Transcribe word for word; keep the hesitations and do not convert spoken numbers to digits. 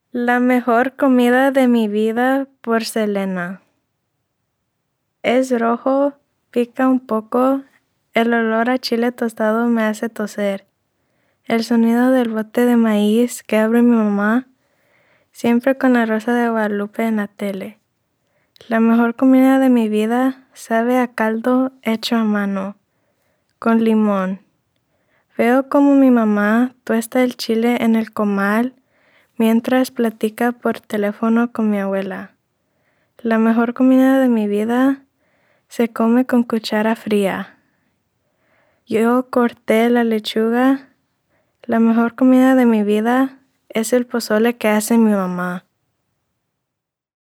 La mejor comida de mi vida por Selena. Es rojo, pica un poco, el olor a chile tostado me hace toser. El sonido del bote de maíz que abre mi mamá, siempre con la Rosa de Guadalupe en la tele. La mejor comida de mi vida sabe a caldo hecho a mano, con limón. Veo como mi mamá tuesta el chile en el comal mientras platica por teléfono con mi abuela. La mejor comida de mi vida se come con cuchara fría. Yo corté la lechuga. La mejor comida de mi vida es el pozole que hace mi mamá.